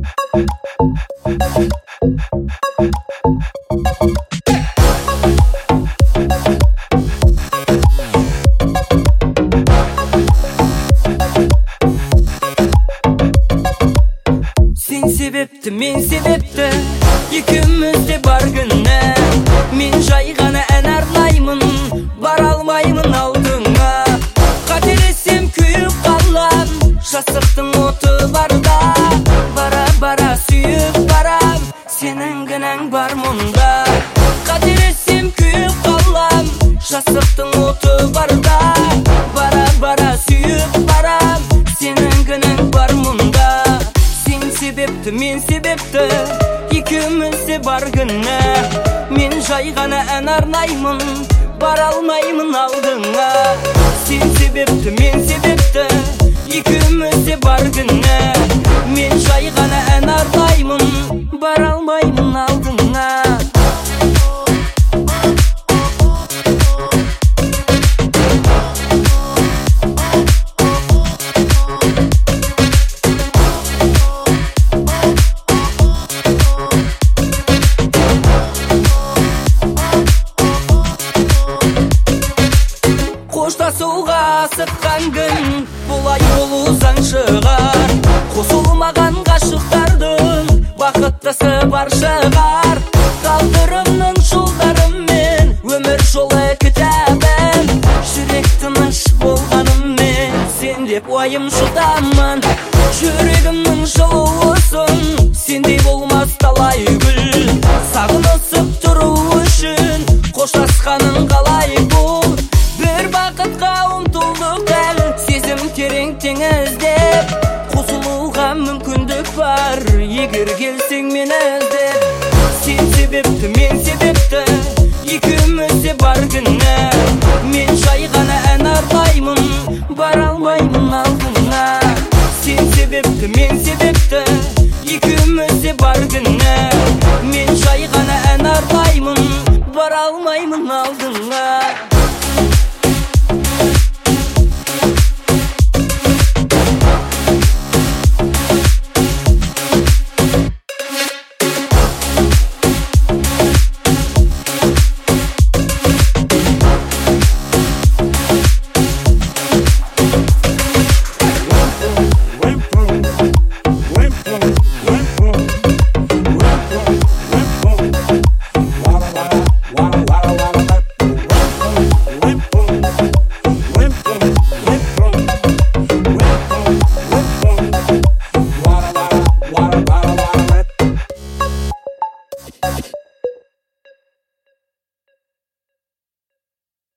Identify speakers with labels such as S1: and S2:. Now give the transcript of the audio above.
S1: Sen sebepti, men sebepti, ikimizde бар күнне. Мен жай ғана ән арнаймын, бара алмаймын алдыңа. Қателесем күйіп қалам, жастықтың оты барда. Бара-бара сүйіп барам, сенің кінәң бар мұнда. Қателесем күйіп қалам, жастықтың оты барда. Бара-бара сүйіп барам, сенің кінәң бар мұнда. Сен себепті, мен себепті, ikimizde бар күнне. Мен жай ғана ән арнаймын, бара алмаймын алдыңа. Сен себепті, мен себепті, ikimizde бар күнне. Мен жай ғана ән арнаймын, бара алмаймын алдыңа. Қоштасуға асыққан күн, бұлай болу заң шығар. Қосылмаған ғашықтардың бақыттысы бар шығар. Тағдырымның жолдарымен өмір жолы кітабым. Жүрек тыныш болғаныммен сен деп уайым жұтамын. Жүрегімнің жылуысын сендей болмас талай гүл. Сағынысып тұру үшін қоштасқаның қалай бұл. Бір бақытқа ұмтылдық әлі, сезім терең теңіздеп. Қосылуға мүмкіндік бар, егер келсең мені іздеп. Сен себепті, мен себепті, ikimizde бар күнне. Мен жай ғана ән арнаймын, бара алмаймын алдыңа. Сен себепті, мен себепті, ikimizde бар күнне. Мен жай ғана ән арнаймын, бара алмаймын алдыңа.